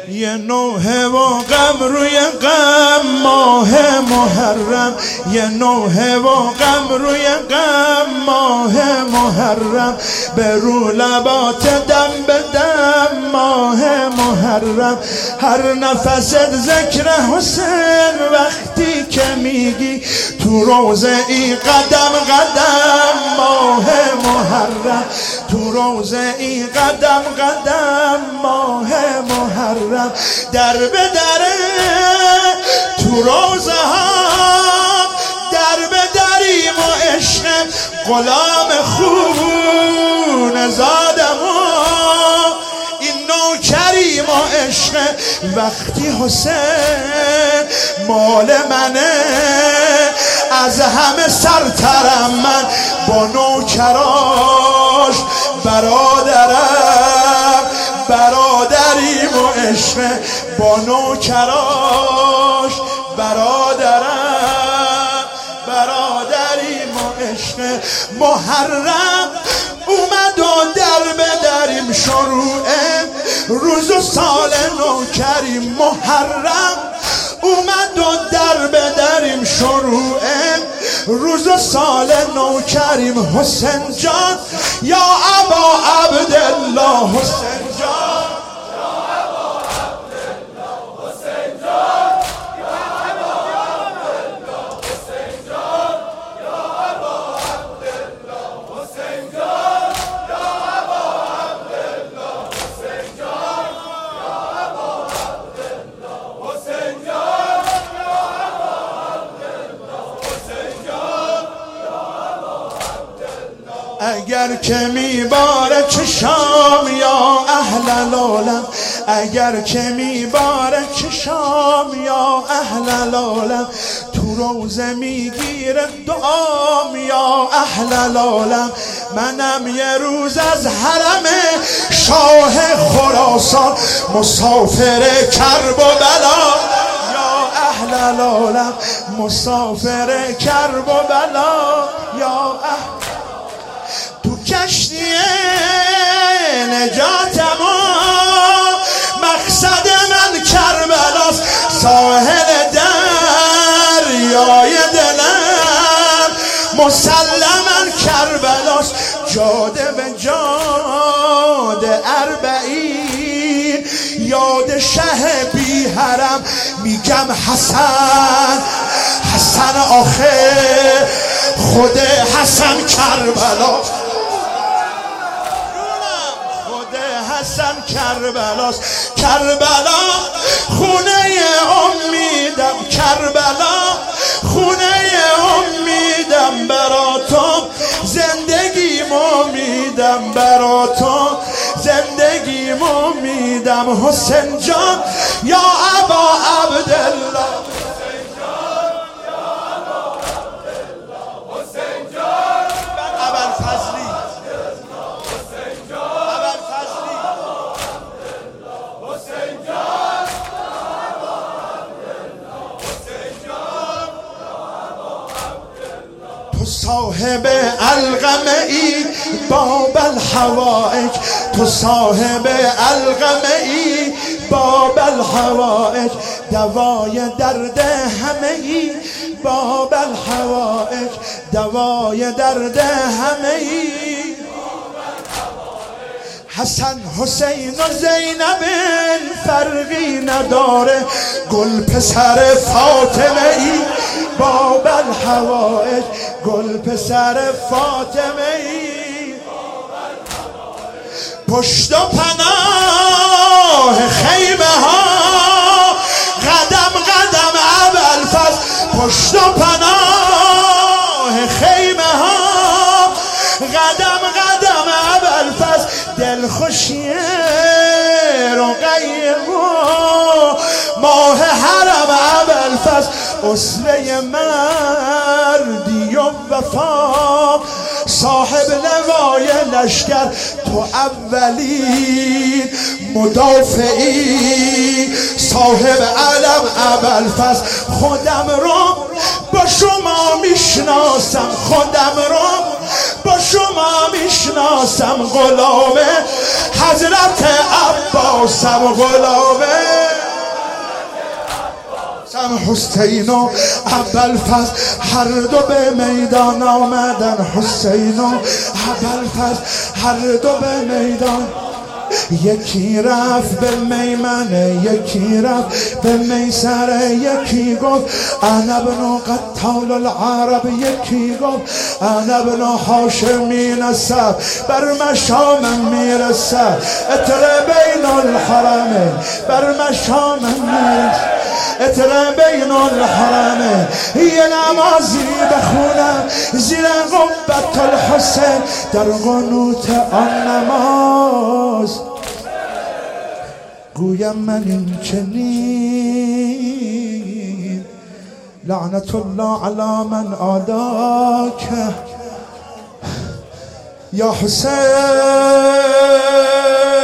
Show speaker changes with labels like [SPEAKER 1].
[SPEAKER 1] یه نوحه و غم روی غم ماه محرم، یه نوحه و غم روی غم ماه محرم، به رو لبات دم به دم ماه محرم. هر نفست ذکر حسین وقتی که میگی تو روزه ای قدم قدم ماه محرم، تو روزه ای قدم قدم ماه محرم. در به دره تو روزه ها در به دریم و عشق غلام خون زادم و این نوکریم و عشق وقتی حسین مال منه از همه سرترم من با نوکراش برادرم، برادریم و عشق با نوکراش برادرم، برادریم و عشق. محرم اومد و در به دریم شروعه روز و سال نوکریم. محرم اومد و در به دریم شروعه روز و سال نوکریم. حسین جان یا ابا عبدالله، حسین جان اگر که میباره چشام یا اهل العالم، اگر که میباره چشام یا اهل العالم، تو روزه میگیره دعام یا اهل العالم. منم یه روز از حرم شاه خراسان مسافر کرب و بلا یا اهل العالم، مسافر کرب و بلا یا اهل. کشتی نجاتم و مقصد من کربلاست، ساحل دریای دلم مسلماً کربلاست. جاده به جاده اربعین یاد شه بی حرم میگم حسن حسن آخر خود حسن کربلا، حسن کربلاست. کربلا خونه امیدم، کربلا خونه امیدم، براتم زندگیم امیدم، براتم زندگیم امیدم. حسین جان یا ابا عبدالله، صاحب القمه ای باب الحوائج، تو صاحب القمه ای باب الحوائج، دوای درد همه ای باب الحوائج، دوای درد همه ای. حسن حسین و زینب فرقی نداره، گل پسر فاطمه ای باب الحوائج، گل پسر فاطمه ای. پشت و پناه خیمه ها قدم قدم ابوالفضل، پشت و پناه خیمه ها قدم قدم ابوالفضل. دلخوشی رقیه ماه حرم ابوالفضل، اسوه مردی و وفا صاحب نوای لشکر، تو اولین مدافعی صاحب علم ابوالفضل. خودم رو با شما میشناسم، خودم رو با شما میشناسم، غلام حضرت عباسم، غلام علم حسین و ابوالفضل هر دو به میدان آمدن. حسین و ابوالفضل هر دو به میدان، یکی رفت به میمنه یکی رفت به میسره، یکی گفت انا ابن قتال العرب، یکی گفت انا ابن هاشمی نسب، بر مشامم میرسه اتر بین الحرمین، بر مشامم میرسه اتر بین الحرمین. یه نمازی بخونم زیر قبة الحسین، در قنوت آن نماز گویم من این چنین لعنت الله علی من آداک یا حسین.